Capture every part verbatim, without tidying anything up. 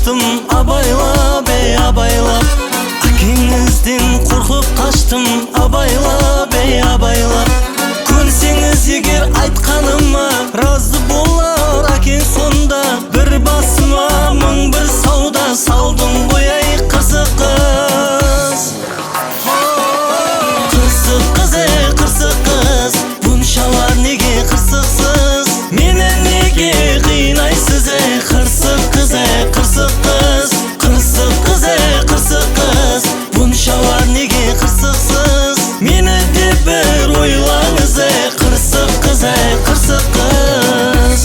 kaçtım abaylap ey abaylap. Akеңізден қорқып қаштым абайлап ей абайлап. Көрсеңіз егер айтқаныма разы болар әкең сонда. Бір басыма мың бір сауда салдың ғой ей қырсық қыз. Қырсық қыз ей қырсық қыз, бұншалар неге қырсықсыз? Мені неге қинайсыз ей қырсық қыз ей қырсық қыз. Қырсық қыз ей қырсық қыз, бұншалар неге қырсықсыз? Мені де бір ойлаңыз ей қырсық қыз ей қырсық қыз.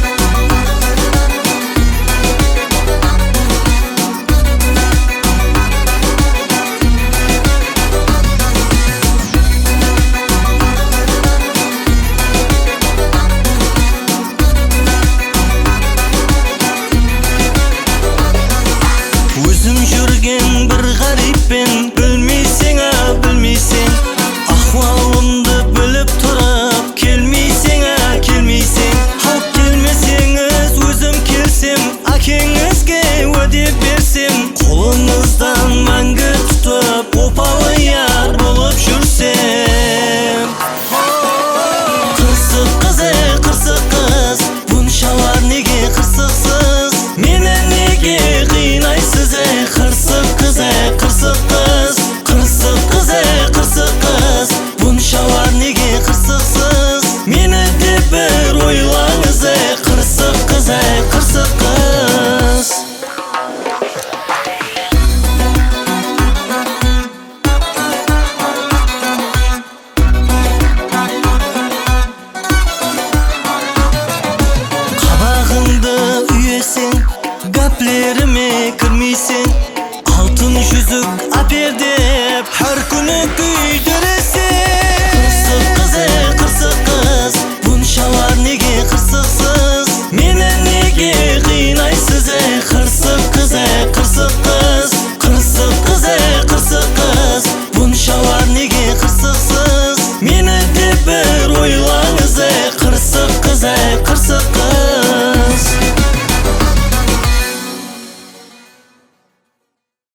Өзім жүрген бір ғариппен, білмейсің а білмейсің, ахуалымды біліп тұрып келмейсің а келмейсің. Алып келмесеңіз өзім келсем, әкеңізге уәде берсем, қолыңыздан мәңгі тұтып опалы яр болып жүрсем. Қырсық қыз ей қырсық қыз, бұншалар неге қырсықсыз? Мені неге қинайсыз ей қырсық қыз ей қырсық қыз. Қырсық қыз ей қырсық қыз, бұншалар неге қырсықсыз? Мені де бір ойлаңыз ей қырсық қыз ей қырсық қыз. Қабағыңды үйесең, гәплеріме кірмейсең, алтын жүзік апер деп әр күні күйдіресең.